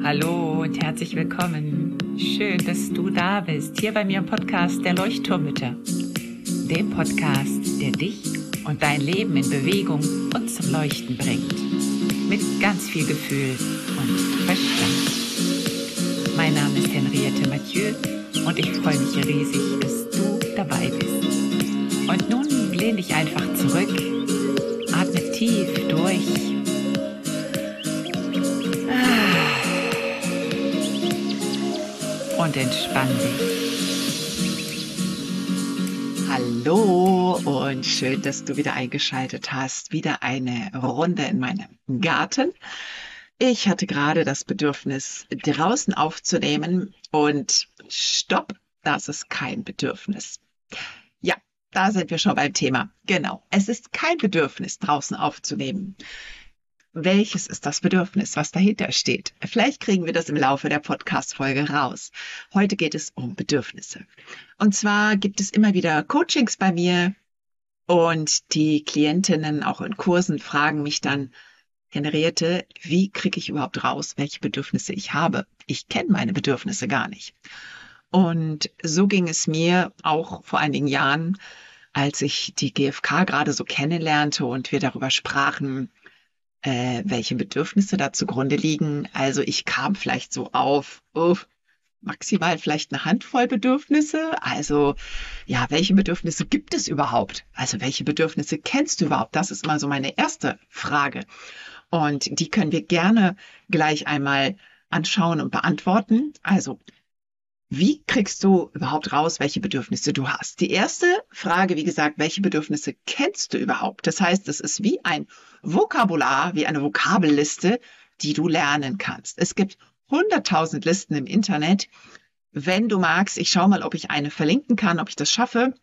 Hallo und herzlich willkommen. Schön, dass du da bist, hier bei mir im Podcast der Leuchtturmmütter. Dem Podcast, der dich und dein Leben in Bewegung und zum Leuchten bringt. Mit ganz viel Gefühl und Verstand. Mein Name ist Henriette Mathieu und ich freue mich riesig, dass du dabei bist. Und nun lehn dich einfach zurück, atme tief durch. Und entspann dich. Hallo und schön, dass du wieder eingeschaltet hast. Wieder eine Runde in meinem Garten. Ich hatte gerade das Bedürfnis, draußen aufzunehmen und stopp, das ist kein Bedürfnis. Ja, da sind wir schon beim Thema. Genau, es ist kein Bedürfnis, draußen aufzunehmen. Welches ist das Bedürfnis, was dahinter steht? Vielleicht kriegen wir das im Laufe der Podcast-Folge raus. Heute geht es um Bedürfnisse. Und zwar gibt es immer wieder Coachings bei mir und die Klientinnen auch in Kursen fragen mich dann, Henriette, wie kriege ich überhaupt raus, welche Bedürfnisse ich habe? Ich kenne meine Bedürfnisse gar nicht. Und so ging es mir auch vor einigen Jahren, als ich die GfK gerade so kennenlernte und wir darüber sprachen, welche Bedürfnisse da zugrunde liegen. Also ich kam vielleicht so auf maximal vielleicht eine Handvoll Bedürfnisse. Also ja, welche Bedürfnisse gibt es überhaupt? Also welche Bedürfnisse kennst du überhaupt? Das ist immer so meine erste Frage. Und die können wir gerne gleich einmal anschauen und beantworten. Also wie kriegst du überhaupt raus, welche Bedürfnisse du hast? Die erste Frage, wie gesagt, welche Bedürfnisse kennst du überhaupt? Das heißt, es ist wie ein Vokabular, wie eine Vokabelliste, die du lernen kannst. Es gibt 100.000 Listen im Internet. Wenn du magst, ich schaue mal, ob ich eine verlinken kann, ob ich das schaffe.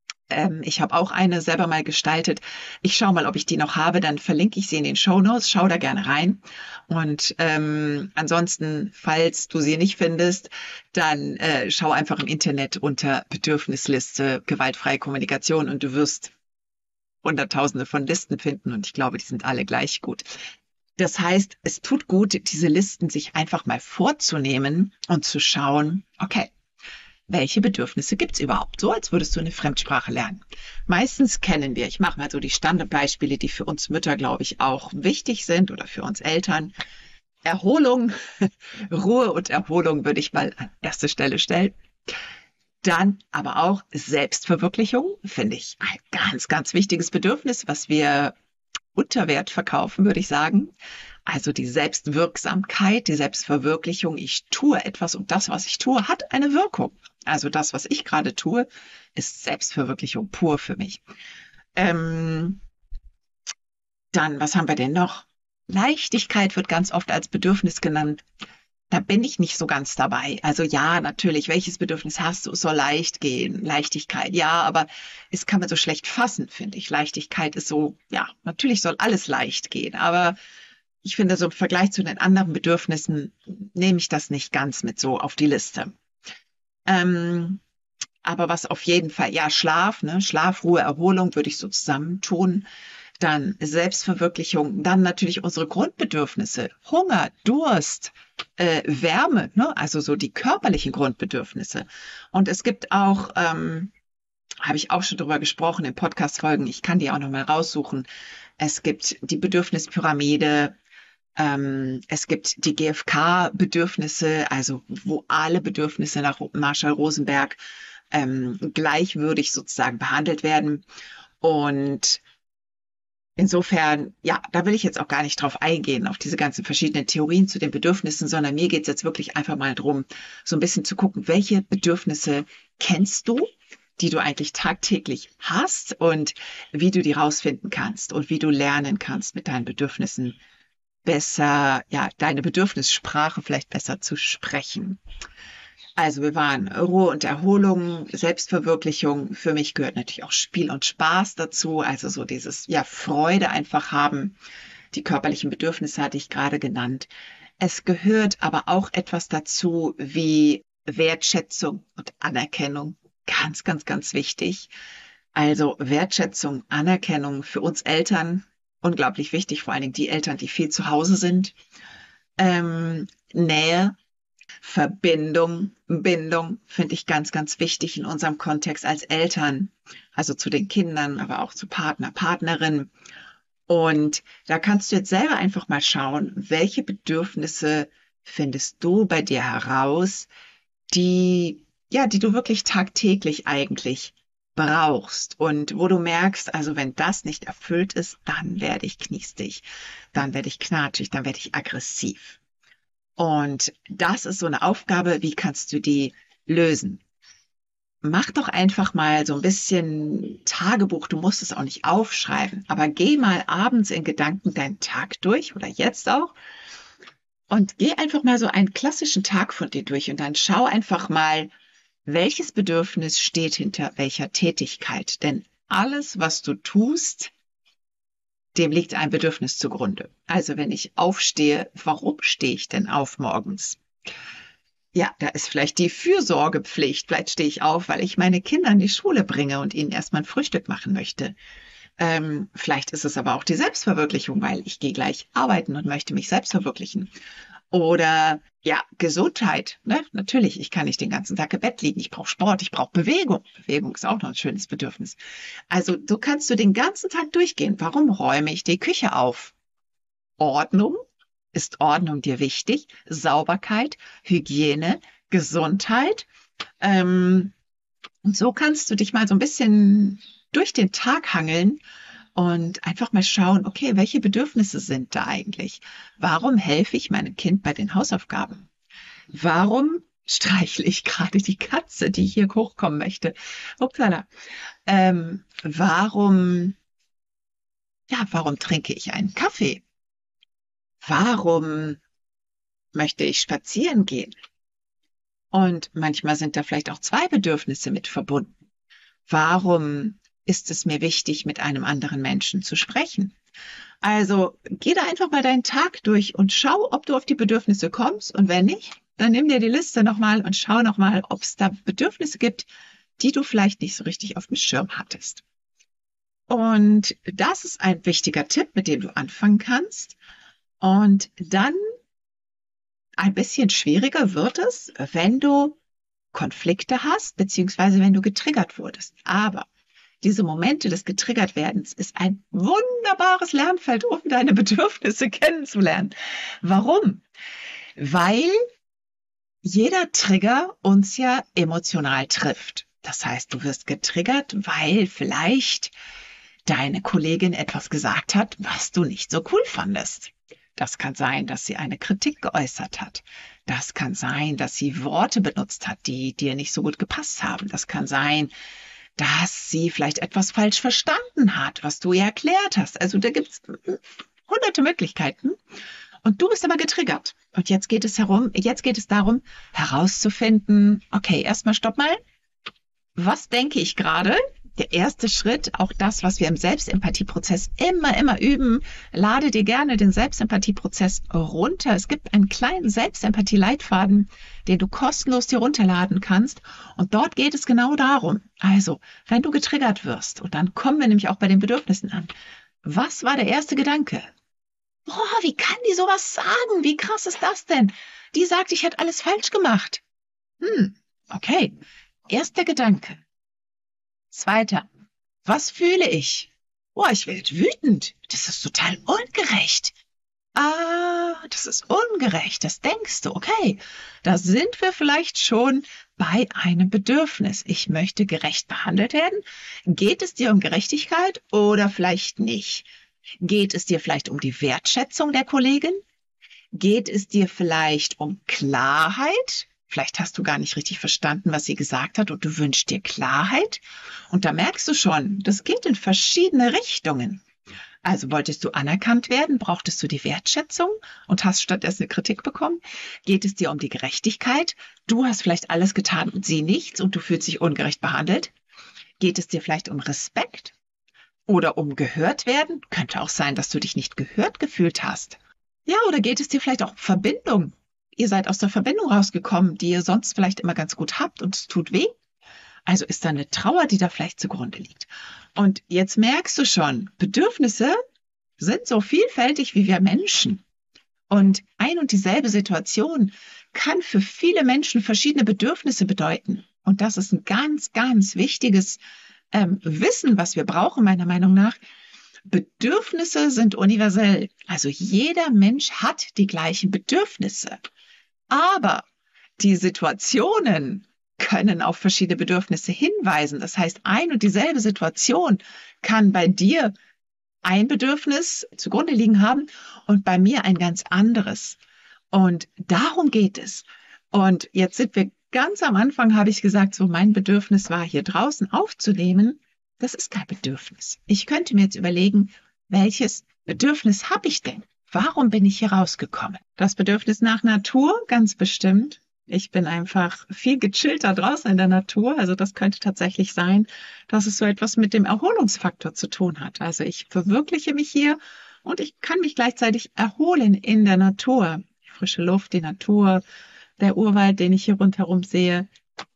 Ich habe auch eine selber mal gestaltet. Ich schaue mal, ob ich die noch habe, dann verlinke ich sie in den Shownotes. Schau da gerne rein. Und ansonsten, falls du sie nicht findest, dann schau einfach im Internet unter Bedürfnisliste gewaltfreie Kommunikation und du wirst Hunderttausende von Listen finden und ich glaube, die sind alle gleich gut. Das heißt, es tut gut, diese Listen sich einfach mal vorzunehmen und zu schauen, okay, welche Bedürfnisse gibt's überhaupt? So, als würdest du eine Fremdsprache lernen. Meistens kennen wir, ich mache mal so die Standardbeispiele, die für uns Mütter, glaube ich, auch wichtig sind oder für uns Eltern. Erholung, Ruhe und Erholung würde ich mal an erste Stelle stellen. Dann aber auch Selbstverwirklichung, finde ich ein ganz, ganz wichtiges Bedürfnis, was wir unter Wert verkaufen, würde ich sagen. Also die Selbstwirksamkeit, die Selbstverwirklichung. Ich tue etwas und das, was ich tue, hat eine Wirkung. Also das, was ich gerade tue, ist Selbstverwirklichung pur für mich. Dann, was haben wir denn noch? Leichtigkeit wird ganz oft als Bedürfnis genannt. Da bin ich nicht so ganz dabei. Also ja, natürlich, welches Bedürfnis hast du? Es soll leicht gehen, Leichtigkeit. Ja, aber es kann man so schlecht fassen, finde ich. Leichtigkeit ist so, ja, natürlich soll alles leicht gehen, aber ich finde, so im Vergleich zu den anderen Bedürfnissen nehme ich das nicht ganz mit so auf die Liste. Aber was auf jeden Fall, ja, Schlaf, ne? Schlaf, Ruhe, Erholung würde ich so zusammentun. Dann Selbstverwirklichung, dann natürlich unsere Grundbedürfnisse, Hunger, Durst, Wärme, ne? Also so die körperlichen Grundbedürfnisse. Und es gibt auch, habe ich auch schon drüber gesprochen in Podcast-Folgen, ich kann die auch nochmal raussuchen. Es gibt die Bedürfnispyramide, es gibt die GfK-Bedürfnisse, also wo alle Bedürfnisse nach Marshall Rosenberg gleichwürdig sozusagen behandelt werden. Und insofern, ja, da will ich jetzt auch gar nicht drauf eingehen, auf diese ganzen verschiedenen Theorien zu den Bedürfnissen, sondern mir geht es jetzt wirklich einfach mal drum, so ein bisschen zu gucken, welche Bedürfnisse kennst du, die du eigentlich tagtäglich hast und wie du die rausfinden kannst und wie du lernen kannst, mit deinen Bedürfnissen besser, ja, deine Bedürfnissprache vielleicht besser zu sprechen. Also wir waren Ruhe und Erholung, Selbstverwirklichung. Für mich gehört natürlich auch Spiel und Spaß dazu. Also so dieses, ja, Freude einfach haben. Die körperlichen Bedürfnisse hatte ich gerade genannt. Es gehört aber auch etwas dazu wie Wertschätzung und Anerkennung. Ganz, ganz, ganz wichtig. Also Wertschätzung, Anerkennung für uns Eltern. Unglaublich wichtig, vor allen Dingen die Eltern, die viel zu Hause sind. Nähe, Verbindung, Bindung finde ich ganz, ganz wichtig in unserem Kontext als Eltern, also zu den Kindern, aber auch zu Partner, Partnerin. Und da kannst du jetzt selber einfach mal schauen, welche Bedürfnisse findest du bei dir heraus, die, ja, die du wirklich tagtäglich eigentlich brauchst und wo du merkst, also wenn das nicht erfüllt ist, dann werde ich kniestig, dann werde ich knatschig, dann werde ich aggressiv. Und das ist so eine Aufgabe, wie kannst du die lösen? Mach doch einfach mal so ein bisschen Tagebuch. Du musst es auch nicht aufschreiben, aber geh mal abends in Gedanken deinen Tag durch oder jetzt auch und geh einfach mal so einen klassischen Tag von dir durch und dann schau einfach mal, welches Bedürfnis steht hinter welcher Tätigkeit. Denn alles, was du tust, dem liegt ein Bedürfnis zugrunde. Also wenn ich aufstehe, warum stehe ich denn auf morgens? Ja, da ist vielleicht die Fürsorgepflicht. Vielleicht stehe ich auf, weil ich meine Kinder in die Schule bringe und ihnen erstmal ein Frühstück machen möchte. Vielleicht ist es aber auch die Selbstverwirklichung, weil ich gehe gleich arbeiten und möchte mich selbst verwirklichen. Oder ja, Gesundheit. Ne? Natürlich, ich kann nicht den ganzen Tag im Bett liegen. Ich brauche Sport, ich brauche Bewegung. Bewegung ist auch noch ein schönes Bedürfnis. Also du kannst du den ganzen Tag durchgehen. Warum räume ich die Küche auf? Ordnung? Ist Ordnung dir wichtig? Sauberkeit, Hygiene, Gesundheit? Und so kannst du dich mal so ein bisschen durch den Tag hangeln und einfach mal schauen, okay, welche Bedürfnisse sind da eigentlich? Warum helfe ich meinem Kind bei den Hausaufgaben? Warum streichle ich gerade die Katze, die hier hochkommen möchte? Upsala. Warum trinke ich einen Kaffee? Warum möchte ich spazieren gehen? Und manchmal sind da vielleicht auch zwei Bedürfnisse mit verbunden. Warum ist es mir wichtig, mit einem anderen Menschen zu sprechen? Also geh da einfach mal deinen Tag durch und schau, ob du auf die Bedürfnisse kommst. Und wenn nicht, dann nimm dir die Liste nochmal und schau nochmal, ob es da Bedürfnisse gibt, die du vielleicht nicht so richtig auf dem Schirm hattest. Und das ist ein wichtiger Tipp, mit dem du anfangen kannst. Und dann ein bisschen schwieriger wird es, wenn du Konflikte hast, beziehungsweise wenn du getriggert wurdest. Aber diese Momente des Getriggertwerdens ist ein wunderbares Lernfeld, um deine Bedürfnisse kennenzulernen. Warum? Weil jeder Trigger uns ja emotional trifft. Das heißt, du wirst getriggert, weil vielleicht deine Kollegin etwas gesagt hat, was du nicht so cool fandest. Das kann sein, dass sie eine Kritik geäußert hat. Das kann sein, dass sie Worte benutzt hat, die dir nicht so gut gepasst haben. Das kann sein, dass sie vielleicht etwas falsch verstanden hat, was du ihr erklärt hast. Also da gibt's hunderte Möglichkeiten. Und du bist aber getriggert. Und jetzt geht es darum, herauszufinden, okay, erstmal stopp mal. Was denke ich gerade? Der erste Schritt, auch das, was wir im Selbstempathieprozess immer üben, lade dir gerne den Selbstempathieprozess runter. Es gibt einen kleinen Selbstempathie-Leitfaden, den du kostenlos dir runterladen kannst. Und dort geht es genau darum. Also, wenn du getriggert wirst, und dann kommen wir nämlich auch bei den Bedürfnissen an. Was war der erste Gedanke? Boah, wie kann die sowas sagen? Wie krass ist das denn? Die sagt, ich hätte alles falsch gemacht. Okay. Erster Gedanke. Zweiter. Was fühle ich? Boah, ich werde wütend. Das ist total ungerecht. Das ist ungerecht. Das denkst du. Okay. Da sind wir vielleicht schon bei einem Bedürfnis. Ich möchte gerecht behandelt werden. Geht es dir um Gerechtigkeit oder vielleicht nicht? Geht es dir vielleicht um die Wertschätzung der Kollegin? Geht es dir vielleicht um Klarheit? Vielleicht hast du gar nicht richtig verstanden, was sie gesagt hat und du wünschst dir Klarheit. Und da merkst du schon, das geht in verschiedene Richtungen. Also wolltest du anerkannt werden, brauchtest du die Wertschätzung und hast stattdessen eine Kritik bekommen? Geht es dir um die Gerechtigkeit? Du hast vielleicht alles getan und sie nichts und du fühlst dich ungerecht behandelt. Geht es dir vielleicht um Respekt oder um gehört werden? Könnte auch sein, dass du dich nicht gehört gefühlt hast. Ja, oder geht es dir vielleicht auch um Verbindung? Ihr seid aus der Verbindung rausgekommen, die ihr sonst vielleicht immer ganz gut habt und es tut weh. Also ist da eine Trauer, die da vielleicht zugrunde liegt. Und jetzt merkst du schon, Bedürfnisse sind so vielfältig wie wir Menschen. Und ein und dieselbe Situation kann für viele Menschen verschiedene Bedürfnisse bedeuten. Und das ist ein ganz, ganz wichtiges Wissen, was wir brauchen, meiner Meinung nach. Bedürfnisse sind universell. Also jeder Mensch hat die gleichen Bedürfnisse. Aber die Situationen können auf verschiedene Bedürfnisse hinweisen. Das heißt, ein und dieselbe Situation kann bei dir ein Bedürfnis zugrunde liegen haben und bei mir ein ganz anderes. Und darum geht es. Und jetzt sind wir ganz am Anfang, habe ich gesagt, so mein Bedürfnis war, hier draußen aufzunehmen. Das ist kein Bedürfnis. Ich könnte mir jetzt überlegen, welches Bedürfnis habe ich denn? Warum bin ich hier rausgekommen? Das Bedürfnis nach Natur, ganz bestimmt. Ich bin einfach viel gechillter draußen in der Natur. Also das könnte tatsächlich sein, dass es so etwas mit dem Erholungsfaktor zu tun hat. Also ich verwirkliche mich hier und ich kann mich gleichzeitig erholen in der Natur. Die frische Luft, die Natur, der Urwald, den ich hier rundherum sehe.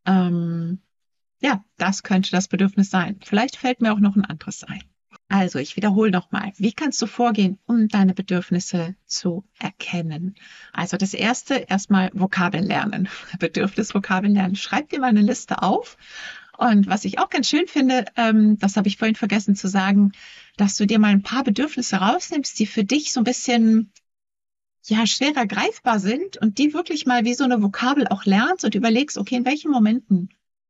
Ja, das könnte das Bedürfnis sein. Vielleicht fällt mir auch noch ein anderes ein. Also, ich wiederhole nochmal. Wie kannst du vorgehen, um deine Bedürfnisse zu erkennen? Also das erste, erstmal Vokabeln lernen. Bedürfnisvokabeln lernen. Schreib dir mal eine Liste auf. Und was ich auch ganz schön finde, das habe ich vorhin vergessen zu sagen, dass du dir mal ein paar Bedürfnisse rausnimmst, die für dich so ein bisschen ja, schwerer greifbar sind und die wirklich mal wie so eine Vokabel auch lernst und überlegst, okay, in welchen Momenten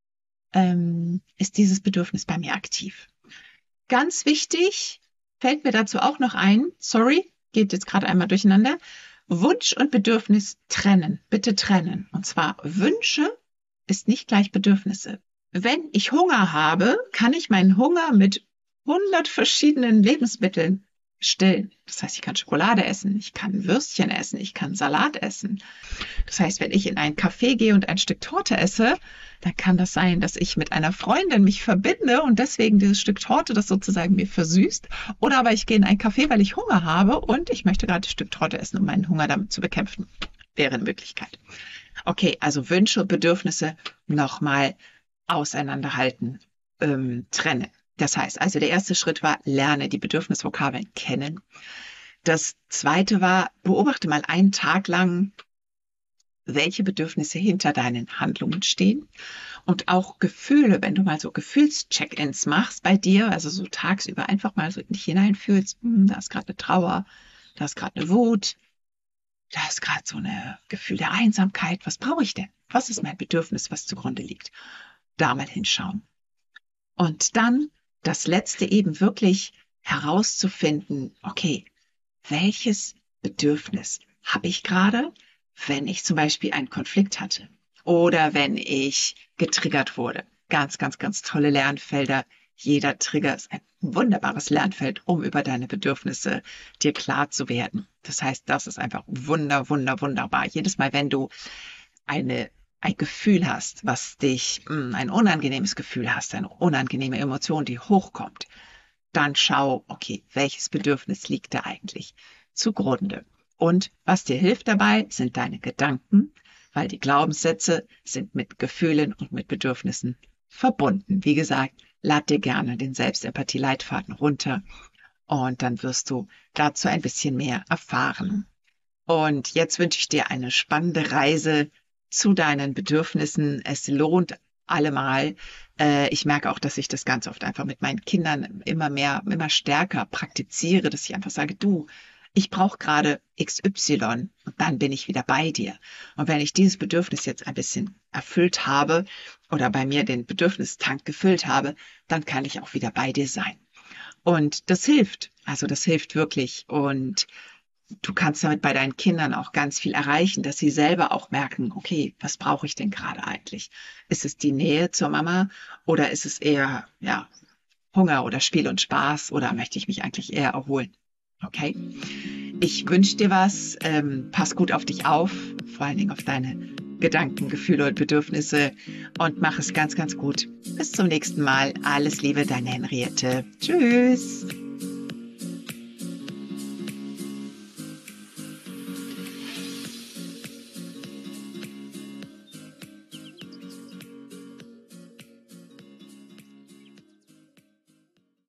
ist dieses Bedürfnis bei mir aktiv. Ganz wichtig, fällt mir dazu auch noch ein, sorry, geht jetzt gerade einmal durcheinander, Wunsch und Bedürfnis trennen, bitte trennen. Und zwar Wünsche ist nicht gleich Bedürfnisse. Wenn ich Hunger habe, kann ich meinen Hunger mit 100 verschiedenen Lebensmitteln stillen. Das heißt, ich kann Schokolade essen, ich kann Würstchen essen, ich kann Salat essen. Das heißt, wenn ich in ein Café gehe und ein Stück Torte esse, dann kann das sein, dass ich mit einer Freundin mich verbinde und deswegen dieses Stück Torte das sozusagen mir versüßt. Oder aber ich gehe in ein Café, weil ich Hunger habe und ich möchte gerade ein Stück Torte essen, um meinen Hunger damit zu bekämpfen. Wäre eine Möglichkeit. Okay, also Wünsche und Bedürfnisse nochmal auseinanderhalten, trennen. Das heißt, also der erste Schritt war, lerne die Bedürfnisvokabeln kennen. Das zweite war, beobachte mal einen Tag lang, welche Bedürfnisse hinter deinen Handlungen stehen und auch Gefühle, wenn du mal so Gefühlscheck-ins machst bei dir, also so tagsüber einfach mal so in dich hineinfühlst, da ist gerade eine Trauer, da ist gerade eine Wut, da ist gerade so ein Gefühl der Einsamkeit. Was brauche ich denn? Was ist mein Bedürfnis, was zugrunde liegt? Da mal hinschauen. Und dann das Letzte eben wirklich herauszufinden, okay, welches Bedürfnis habe ich gerade, wenn ich zum Beispiel einen Konflikt hatte oder wenn ich getriggert wurde. Ganz, ganz, ganz tolle Lernfelder. Jeder Trigger ist ein wunderbares Lernfeld, um über deine Bedürfnisse dir klar zu werden. Das heißt, das ist einfach wunderbar. Jedes Mal, wenn du ein Gefühl hast, was dich, ein unangenehmes Gefühl hast, eine unangenehme Emotion, die hochkommt, dann schau, okay, welches Bedürfnis liegt da eigentlich zugrunde? Und was dir hilft dabei, sind deine Gedanken, weil die Glaubenssätze sind mit Gefühlen und mit Bedürfnissen verbunden. Wie gesagt, lad dir gerne den Selbstempathie-Leitfaden runter und dann wirst du dazu ein bisschen mehr erfahren. Und jetzt wünsche ich dir eine spannende Reise zu deinen Bedürfnissen. Es lohnt allemal. Ich merke auch, dass ich das ganz oft einfach mit meinen Kindern immer stärker praktiziere, dass ich einfach sage, du, ich brauche gerade XY und dann bin ich wieder bei dir. Und wenn ich dieses Bedürfnis jetzt ein bisschen erfüllt habe oder bei mir den Bedürfnistank gefüllt habe, dann kann ich auch wieder bei dir sein. Und das hilft. Also das hilft wirklich. Und du kannst damit bei deinen Kindern auch ganz viel erreichen, dass sie selber auch merken, okay, was brauche ich denn gerade eigentlich? Ist es die Nähe zur Mama oder ist es eher, ja, Hunger oder Spiel und Spaß oder möchte ich mich eigentlich eher erholen? Okay? Ich wünsche dir was, pass gut auf dich auf, vor allen Dingen auf deine Gedanken, Gefühle und Bedürfnisse und mach es ganz, ganz gut. Bis zum nächsten Mal. Alles Liebe, deine Henriette. Tschüss.